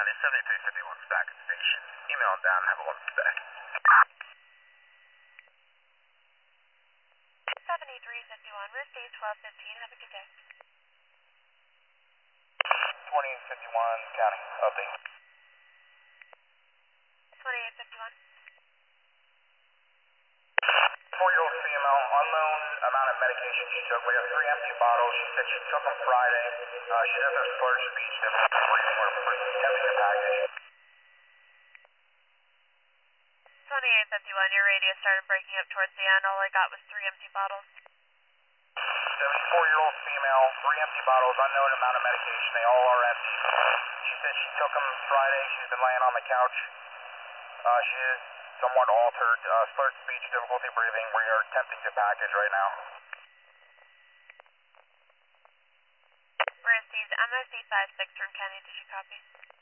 County, 7351 Stackett Station. Email them down and have a look today. 7351, Rift 1215, have a good day. 2851 County, update. 2851. 4-year-old female, unknown amount of medication she took. We have 3 empty bottles. She said she took them Friday. She does have slurred speech, difficulty breathing. We're attempting to package. 2851, your radio started breaking up towards the end. All I got was 3 empty bottles. 74-year-old female, 3 empty bottles, unknown amount of medication. They all are empty. She said she took them Friday. She's been laying on the couch. She is somewhat altered, slurred speech, difficulty breathing. We are attempting to package right now. Received MSD 56 from Kenny. Did you copy?